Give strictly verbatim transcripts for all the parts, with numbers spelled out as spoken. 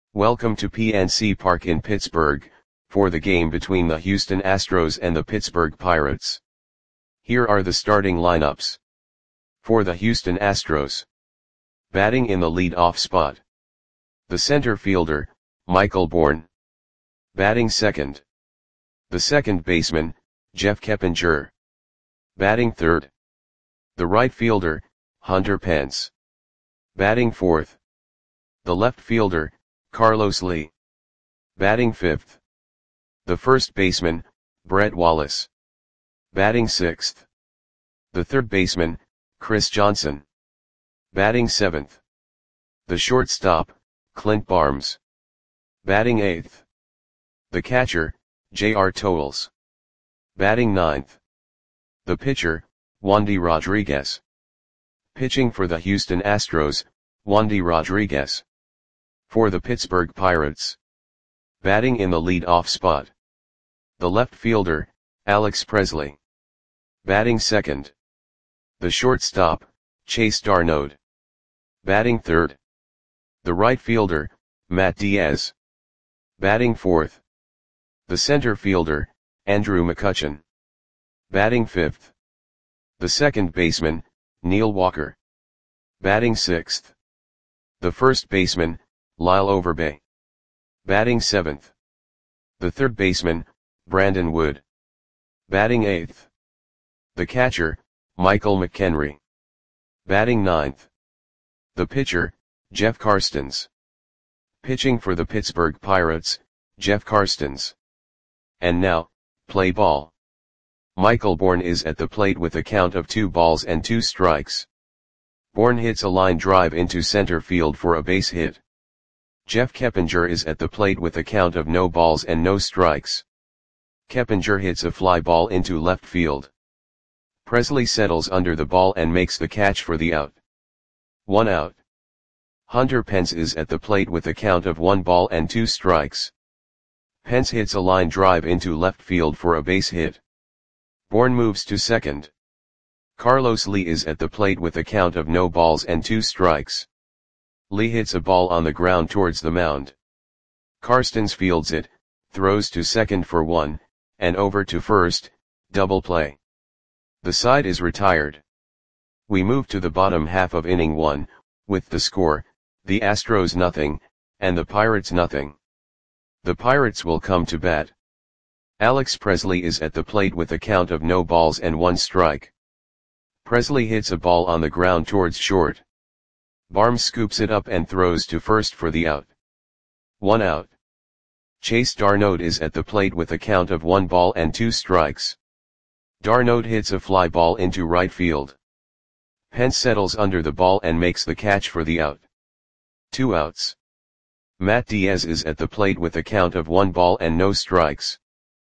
Welcome to P N C Park in Pittsburgh, for the game between the Houston Astros and the Pittsburgh Pirates. Here are the starting lineups. For the Houston Astros. Batting in the lead-off spot. The center fielder, Michael Bourn. Batting second. The second baseman, Jeff Keppinger. Batting third. The right fielder, Hunter Pence. Batting fourth. The left fielder, Carlos Lee. Batting fifth. The first baseman, Brett Wallace. Batting sixth. The third baseman, Chris Johnson. Batting seventh. The shortstop, Clint Barnes. Batting eighth. The catcher, J R Towles. Batting ninth. The pitcher, Wandy Rodriguez. Pitching for the Houston Astros, Wandy Rodriguez. For the Pittsburgh Pirates. Batting in the lead-off spot. The left fielder, Alex Presley. Batting second. The shortstop, Chase d'Arnaud. Batting third. The right fielder, Matt Diaz. Batting fourth. The center fielder, Andrew McCutchen. Batting fifth. The second baseman, Neil Walker. Batting sixth. The first baseman, Lyle Overbay. Batting seventh. The third baseman, Brandon Wood. Batting eighth. The catcher, Michael McHenry. Batting ninth. The pitcher, Jeff Karstens. Pitching for the Pittsburgh Pirates, Jeff Karstens. And now, play ball. Michael Bourn is at the plate with a count of two balls and two strikes. Bourn hits a line drive into center field for a base hit. Jeff Keppinger is at the plate with a count of no balls and no strikes. Keppinger hits a fly ball into left field. Presley settles under the ball and makes the catch for the out. One out. Hunter Pence is at the plate with a count of one ball and two strikes. Pence hits a line drive into left field for a base hit. Bourn moves to second. Carlos Lee is at the plate with a count of no balls and two strikes. Lee hits a ball on the ground towards the mound. Karstens fields it, throws to second for one, and over to first, double play. The side is retired. We move to the bottom half of inning one, with the score, the Astros nothing, and the Pirates nothing. The Pirates will come to bat. Alex Presley is at the plate with a count of no balls and one strike. Presley hits a ball on the ground towards short. Barnes scoops it up and throws to first for the out. One out. Chase d'Arnaud is at the plate with a count of one ball and two strikes. d'Arnaud hits a fly ball into right field. Pence settles under the ball and makes the catch for the out. Two outs. Matt Diaz is at the plate with a count of one ball and no strikes.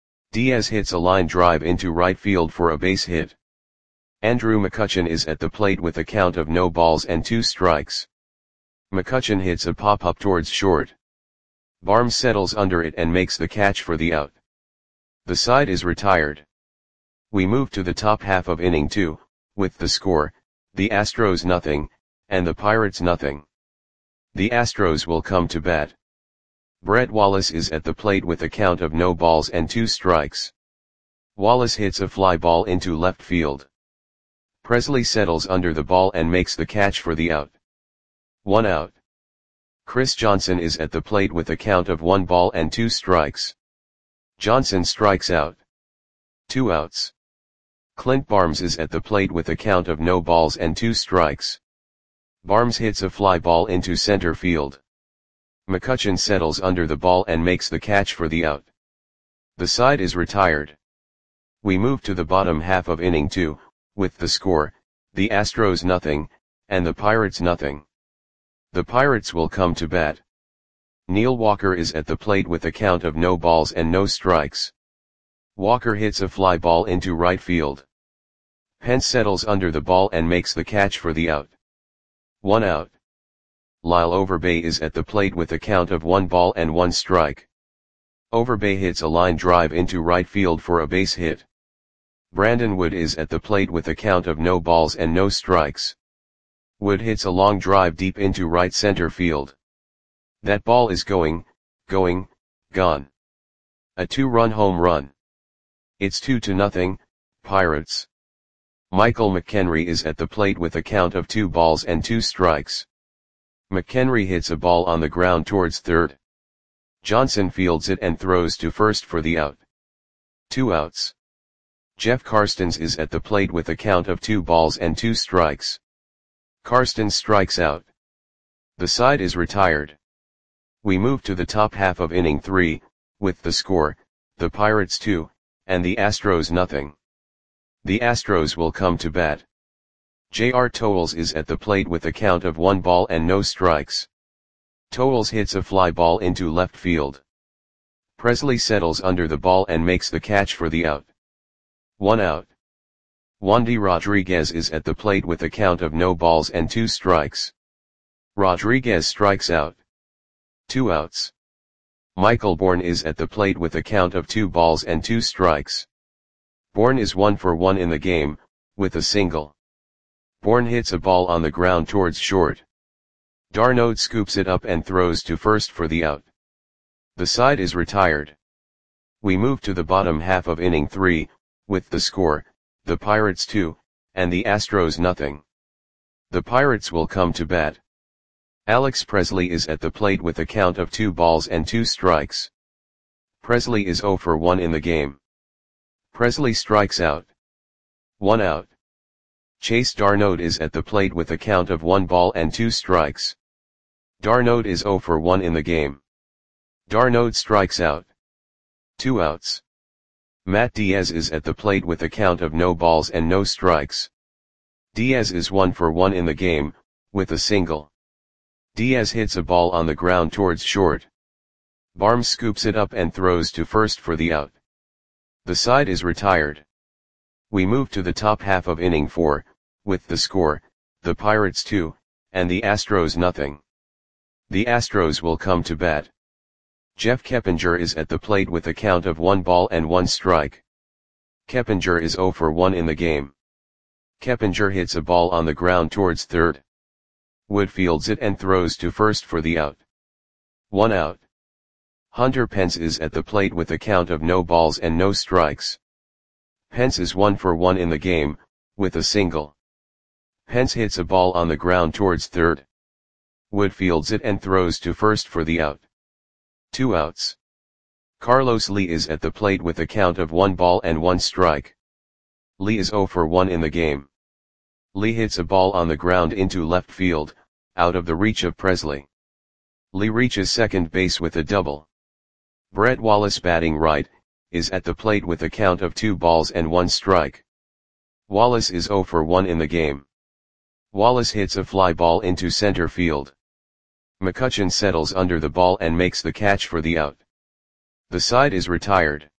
Diaz hits a line drive into right field for a base hit. Andrew McCutchen is at the plate with a count of no balls and two strikes. McCutchen hits a pop-up towards short. Barnes settles under it and makes the catch for the out. The side is retired. We move to the top half of inning two, with the score, the Astros nothing, and the Pirates nothing. The Astros will come to bat. Brett Wallace is at the plate with a count of no balls and two strikes. Wallace hits a fly ball into left field. Presley settles under the ball and makes the catch for the out. One out. Chris Johnson is at the plate with a count of one ball and two strikes. Johnson strikes out. Two outs. Clint Barnes is at the plate with a count of no balls and two strikes. Barnes hits a fly ball into center field. McCutchen settles under the ball and makes the catch for the out. The side is retired. We move to the bottom half of inning two, with the score, the Astros nothing, and the Pirates nothing. The Pirates will come to bat. Neil Walker is at the plate with a count of no balls and no strikes. Walker hits a fly ball into right field. Pence settles under the ball and makes the catch for the out. One out. Lyle Overbay is at the plate with a count of one ball and one strike. Overbay hits a line drive into right field for a base hit. Brandon Wood is at the plate with a count of no balls and no strikes. Wood hits a long drive deep into right center field. That ball is going, going, gone. A two-run home run. It's two to nothing, Pirates. Michael McHenry is at the plate with a count of two balls and two strikes. McHenry hits a ball on the ground towards third. Johnson fields it and throws to first for the out. Two outs. Jeff Karstens is at the plate with a count of two balls and two strikes. Karstens strikes out. The side is retired. We move to the top half of inning three, with the score, the Pirates two, and the Astros nothing. The Astros will come to bat. J R Towles is at the plate with a count of one ball and no strikes. Towles hits a fly ball into left field. Presley settles under the ball and makes the catch for the out. One out. Wandy Rodriguez is at the plate with a count of no balls and two strikes. Rodriguez strikes out. Two outs. Michael Bourn is at the plate with a count of two balls and two strikes. Bourn is one for one in the game, with a single. Bourn hits a ball on the ground towards short. d'Arnaud scoops it up and throws to first for the out. The side is retired. We move to the bottom half of inning three, with the score, the Pirates two, and the Astros nothing. The Pirates will come to bat. Alex Presley is at the plate with a count of two balls and two strikes. Presley is zero for one in the game. Presley strikes out. One out. Chase d'Arnaud is at the plate with a count of one ball and two strikes. d'Arnaud is zero for one in the game. d'Arnaud strikes out. Two outs. Matt Diaz is at the plate with a count of no balls and no strikes. Diaz is one for one in the game, with a single. Diaz hits a ball on the ground towards short. Barnes scoops it up and throws to first for the out. The side is retired. We move to the top half of inning four, with the score, the Pirates two, and the Astros nothing. The Astros will come to bat. Jeff Keppinger is at the plate with a count of one ball and one strike. Keppinger is zero for one in the game. Keppinger hits a ball on the ground towards third. Wood fields it and throws to first for the out. One out. Hunter Pence is at the plate with a count of no balls and no strikes. Pence is one for one in the game, with a single. Pence hits a ball on the ground towards third. Wood fields it and throws to first for the out. Two outs. Carlos Lee is at the plate with a count of one ball and one strike. Lee is zero for one in the game. Lee hits a ball on the ground into left field, out of the reach of Presley. Lee reaches second base with a double. Brett Wallace, batting right, is at the plate with a count of two balls and one strike. Wallace is zero for one in the game. Wallace hits a fly ball into center field. McCutchen settles under the ball and makes the catch for the out. The side is retired.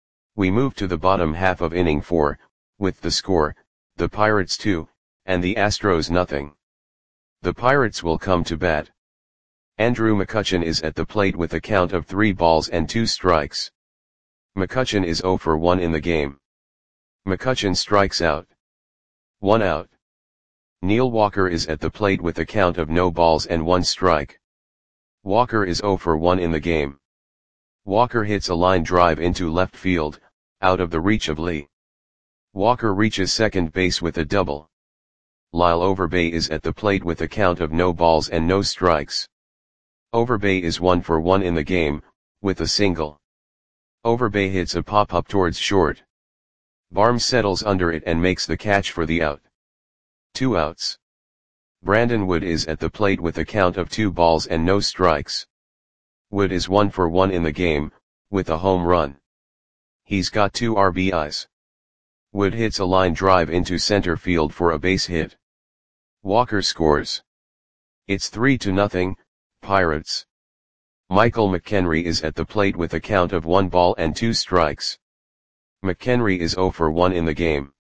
We move to the bottom half of inning four, with the score, the Pirates two, and the Astros nothing. The Pirates will come to bat. Andrew McCutchen is at the plate with a count of three balls and two strikes. McCutchen is zero for one in the game. McCutchen strikes out. One out. Neil Walker is at the plate with a count of no balls and one strike. Walker is zero for one in the game. Walker hits a line drive into left field, out of the reach of Lee. Walker reaches second base with a double. Lyle Overbay is at the plate with a count of no balls and no strikes. Overbay is one for one in the game, with a single. Overbay hits a pop-up towards short. Barnes settles under it and makes the catch for the out. Two outs. Brandon Wood is at the plate with a count of two balls and no strikes. Wood is one for one in the game, with a home run. He's got two R B Is. Wood hits a line drive into center field for a base hit. Walker scores. It's three to nothing, Pirates. Michael McHenry is at the plate with a count of one ball and two strikes. McHenry is zero for one in the game.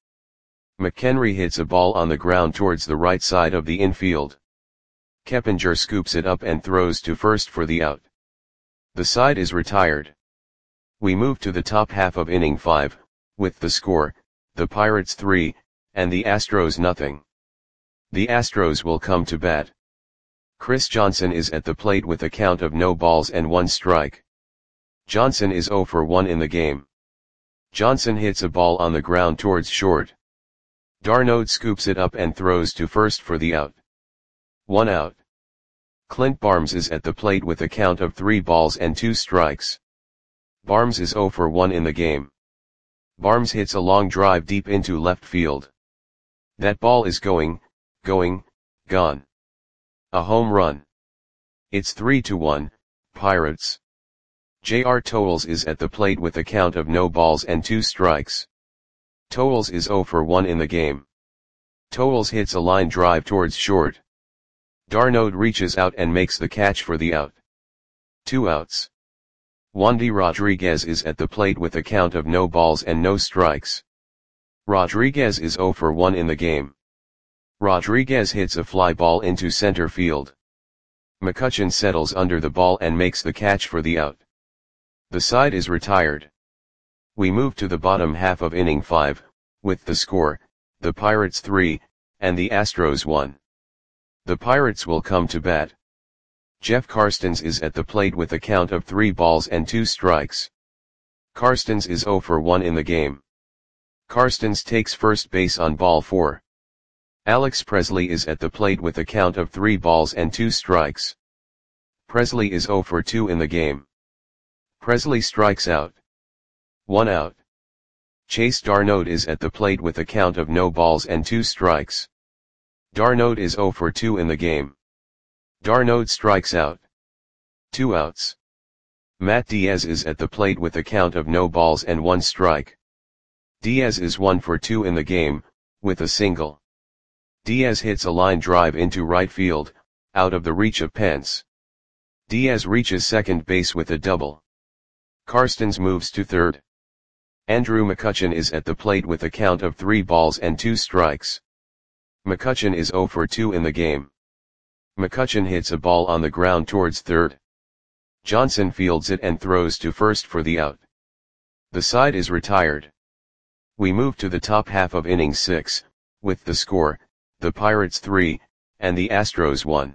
McHenry hits a ball on the ground towards the right side of the infield. Keppinger scoops it up and throws to first for the out. The side is retired. We move to the top half of inning five, with the score, the Pirates three, and the Astros nothing. The Astros will come to bat. Chris Johnson is at the plate with a count of no balls and one strike. Johnson is zero for one in the game. Johnson hits a ball on the ground towards short. d'Arnaud scoops it up and throws to first for the out. One out. Clint Barnes is at the plate with a count of three balls and two strikes. Barnes is zero for one in the game. Barnes hits a long drive deep into left field. That ball is going, going, gone. A home run. It's three to one, Pirates. J R Towles is at the plate with a count of no balls and two strikes. Towles is zero for one in the game. Towles hits a line drive towards short. d'Arnaud reaches out and makes the catch for the out. Two outs. Wandy Rodriguez is at the plate with a count of no balls and no strikes. Rodriguez is zero for one in the game. Rodriguez hits a fly ball into center field. McCutchen settles under the ball and makes the catch for the out. The side is retired. We move to the bottom half of inning five, with the score, the Pirates three, and the Astros one. The Pirates will come to bat. Jeff Karstens is at the plate with a count of three balls and two strikes. Karstens is zero for one in the game. Karstens takes first base on ball four. Alex Presley is at the plate with a count of three balls and two strikes. Presley is zero for two in the game. Presley strikes out. One out. Chase d'Arnaud is at the plate with a count of no balls and two strikes. d'Arnaud is zero for two in the game. d'Arnaud strikes out. Two outs. Matt Diaz is at the plate with a count of no balls and one strike. Diaz is one for two in the game, with a single. Diaz hits a line drive into right field, out of the reach of Pence. Diaz reaches second base with a double. Karstens moves to third. Andrew McCutchen is at the plate with a count of three balls and two strikes. McCutchen is zero for two in the game. McCutchen hits a ball on the ground towards third. Johnson fields it and throws to first for the out. The side is retired. We move to the top half of inning six, with the score, the Pirates three, and the Astros one.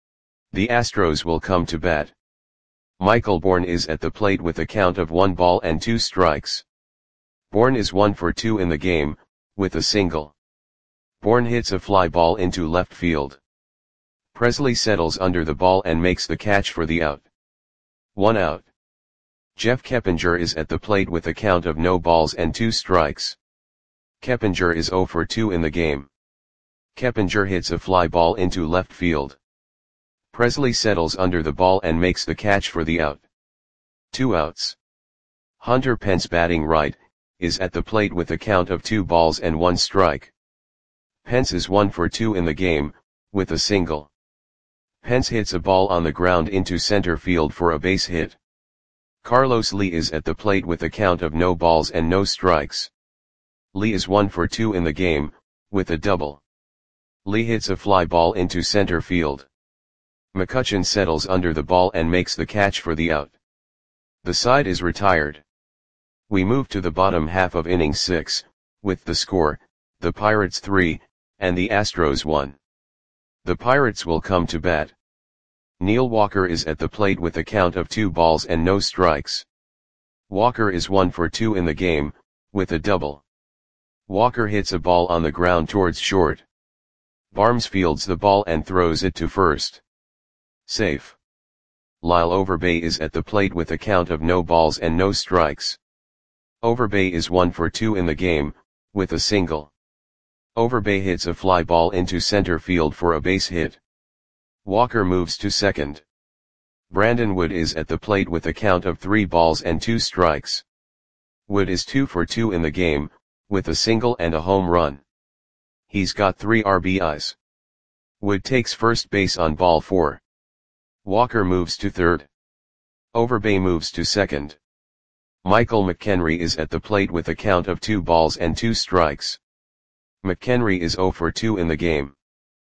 The Astros will come to bat. Michael Bourne is at the plate with a count of one ball and two strikes. Bourne is one for two in the game, with a single. Bourne hits a fly ball into left field. Presley settles under the ball and makes the catch for the out. One out. Jeff Keppinger is at the plate with a count of no balls and two strikes. Keppinger is zero for two in the game. Keppinger hits a fly ball into left field. Presley settles under the ball and makes the catch for the out. Two outs. Hunter Pence, batting right, is at the plate with a count of two balls and one strike. Pence is one for two in the game, with a single. Pence hits a ball on the ground into center field for a base hit. Carlos Lee is at the plate with a count of no balls and no strikes. Lee is one for two in the game, with a double. Lee hits a fly ball into center field. McCutchen settles under the ball and makes the catch for the out. The side is retired. We move to the bottom half of inning six, with the score, the Pirates three, and the Astros one. The Pirates will come to bat. Neil Walker is at the plate with a count of two balls and no strikes. Walker is one for two in the game, with a double. Walker hits a ball on the ground towards short. Barnes fields the ball and throws it to first. Safe. Lyle Overbay is at the plate with a count of no balls and no strikes. Overbay is one for two in the game, with a single. Overbay hits a fly ball into center field for a base hit. Walker moves to second. Brandon Wood is at the plate with a count of three balls and two strikes. Wood is two for two in the game, with a single and a home run. He's got three R B Is. Wood takes first base on ball four. Walker moves to third. Overbay moves to second. Michael McHenry is at the plate with a count of two balls and two strikes. McHenry is zero for two in the game.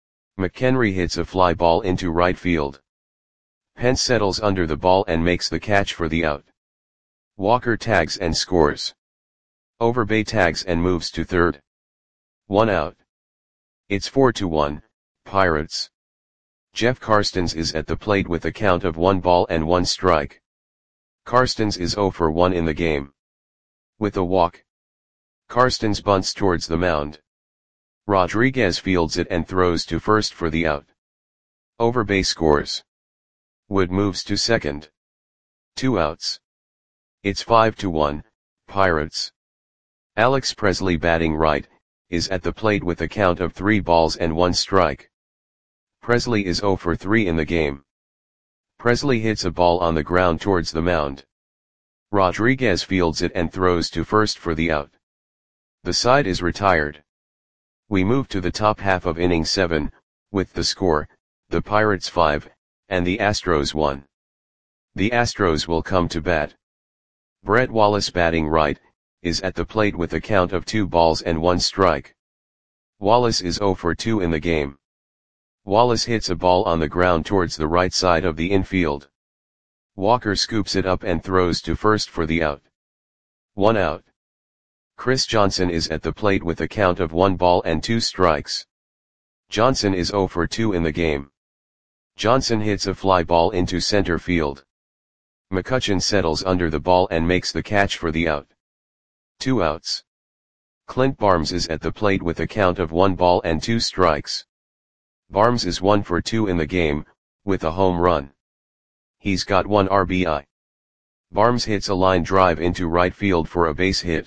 McHenry hits a fly ball into right field. Pence settles under the ball and makes the catch for the out. Walker tags and scores. Overbay tags and moves to third. One out. It's four to one, Pirates. Jeff Karstens is at the plate with a count of one ball and one strike. Karstens is zero for one in the game. With a walk, Karstens bunts towards the mound. Rodriguez fields it and throws to first for the out. Overbase scores. Wood moves to second. Two outs. It's five to one, Pirates. Alex Presley, batting right, is at the plate with a count of three balls and one strike. Presley is zero for three in the game. Presley hits a ball on the ground towards the mound. Rodriguez fields it and throws to first for the out. The side is retired. We move to the top half of inning seven, with the score, the Pirates five, and the Astros one. The Astros will come to bat. Brett Wallace, batting right, is at the plate with a count of two balls and one strike. Wallace is zero for two in the game. Wallace hits a ball on the ground towards the right side of the infield. Walker scoops it up and throws to first for the out. One out. Chris Johnson is at the plate with a count of one ball and two strikes. Johnson is zero for two in the game. Johnson hits a fly ball into center field. McCutchen settles under the ball and makes the catch for the out. Two outs. Clint Barnes is at the plate with a count of one ball and two strikes. Barnes is one for two in the game, with a home run. He's got one R B I. Barnes hits a line drive into right field for a base hit.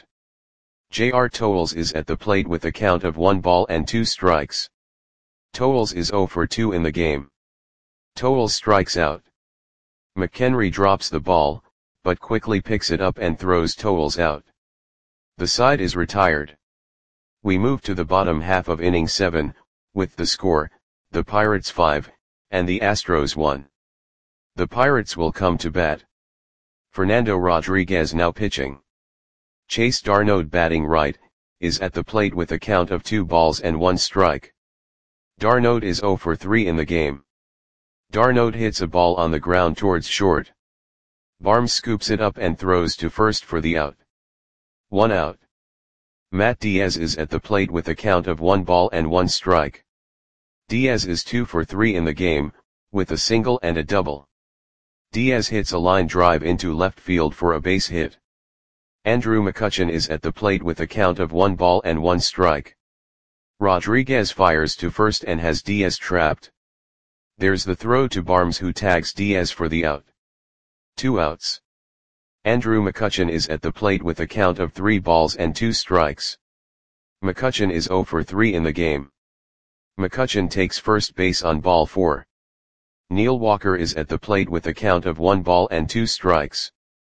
J R Towles is at the plate with a count of one ball and two strikes. Towles is zero for two in the game. Towles strikes out. McHenry drops the ball, but quickly picks it up and throws Towles out. The side is retired. We move to the bottom half of inning seven, with the score, the Pirates five, and the Astros one. The Pirates will come to bat. Fernando Rodriguez now pitching. Chase d'Arnaud, batting right, is at the plate with a count of two balls and one strike. d'Arnaud is zero for three in the game. d'Arnaud hits a ball on the ground towards short. Barnes scoops it up and throws to first for the out. One out. Matt Diaz is at the plate with a count of one ball and one strike. Diaz is two for three in the game, with a single and a double. Diaz hits a line drive into left field for a base hit. Andrew McCutchen is at the plate with a count of one ball and one strike. Rodriguez fires to first and has Diaz trapped. There's the throw to Barnes, who tags Diaz for the out. Two outs. Andrew McCutchen is at the plate with a count of three balls and two strikes. McCutchen is zero for three in the game. McCutchen takes first base on ball four. Neil Walker is at the plate with a count of one ball and two strikes.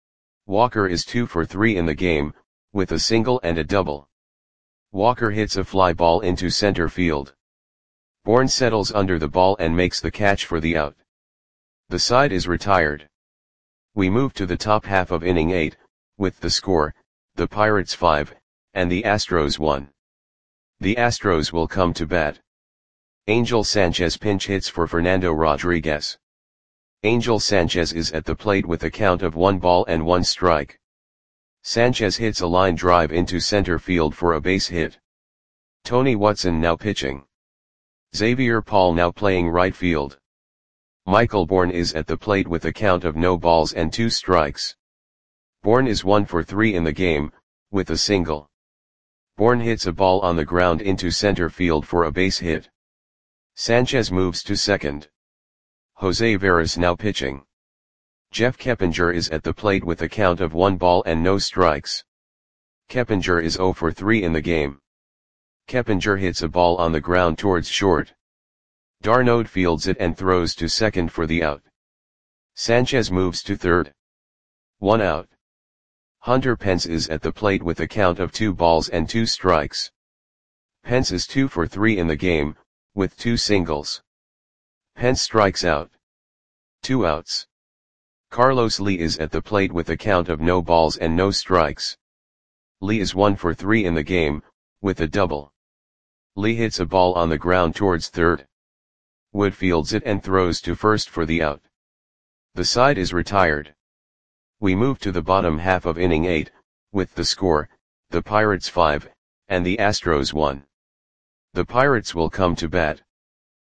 Walker is two for three in the game, with a single and a double. Walker hits a fly ball into center field. Bourne settles under the ball and makes the catch for the out. The side is retired. We move to the top half of inning eight, with the score, the Pirates five, and the Astros one. The Astros will come to bat. Angel Sanchez pinch hits for Fernando Rodriguez. Angel Sanchez is at the plate with a count of one ball and one strike. Sanchez hits a line drive into center field for a base hit. Tony Watson now pitching. Xavier Paul now playing right field. Michael Bourne is at the plate with a count of no balls and two strikes. Bourne is one for three in the game, with a single. Bourne hits a ball on the ground into center field for a base hit. Sanchez moves to second. Jose Veras now pitching. Jeff Keppinger is at the plate with a count of one ball and no strikes. Keppinger is zero for three in the game. Keppinger hits a ball on the ground towards short. d'Arnaud fields it and throws to second for the out. Sanchez moves to third. One out. Hunter Pence is at the plate with a count of two balls and two strikes. Pence is two for three in the game, with two singles. Pence strikes out. Two outs. Carlos Lee is at the plate with a count of no balls and no strikes. Lee is one for three in the game, with a double. Lee hits a ball on the ground towards third. Wood fields it and throws to first for the out. The side is retired. We move to the bottom half of inning eight, with the score, the Pirates five, and the Astros one. The Pirates will come to bat.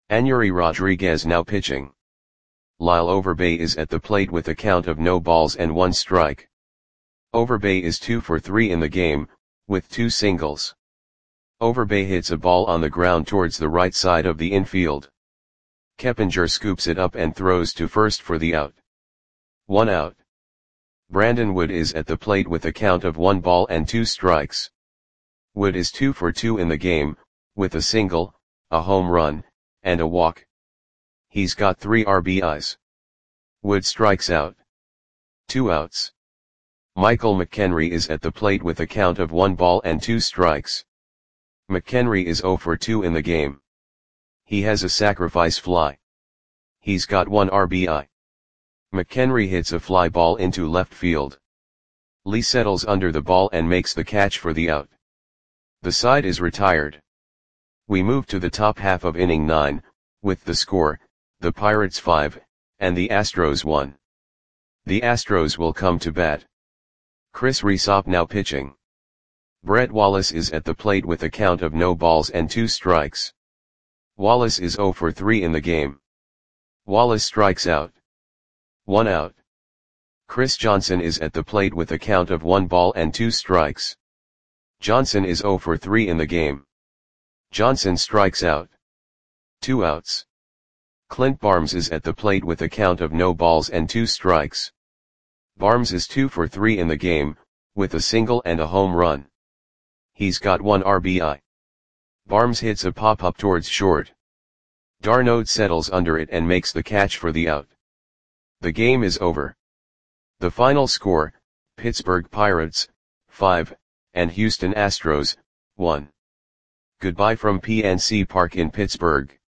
Anury Rodriguez now pitching. Lyle Overbay is at the plate with a count of no balls and one strike. Overbay is two for three in the game, with two singles. Overbay hits a ball on the ground towards the right side of the infield. Keppinger scoops it up and throws to first for the out. One out. Brandon Wood is at the plate with a count of one ball and two strikes. Wood is two for two in the game, with a single, a home run, and a walk. He's got three R B Is. Wood strikes out. Two outs. Michael McHenry is at the plate with a count of one ball and two strikes. McHenry is zero for two in the game. He has a sacrifice fly. He's got one R B I. McHenry hits a fly ball into left field. Lee settles under the ball and makes the catch for the out. The side is retired. We move to the top half of inning nine, with the score, the Pirates five, and the Astros one. The Astros will come to bat. Chris Rysop now pitching. Brett Wallace is at the plate with a count of no balls and two strikes. Wallace is zero for three in the game. Wallace strikes out. One out. Chris Johnson is at the plate with a count of one ball and two strikes. Johnson is zero for three in the game. Johnson strikes out. Two outs. Clint Barnes is at the plate with a count of no balls and two strikes. Barnes is two for three in the game, with a single and a home run. He's got one R B I. Barnes hits a pop-up towards short. d'Arnaud settles under it and makes the catch for the out. The game is over. The final score, Pittsburgh Pirates, five, and Houston Astros, one. Goodbye from P N C Park in Pittsburgh.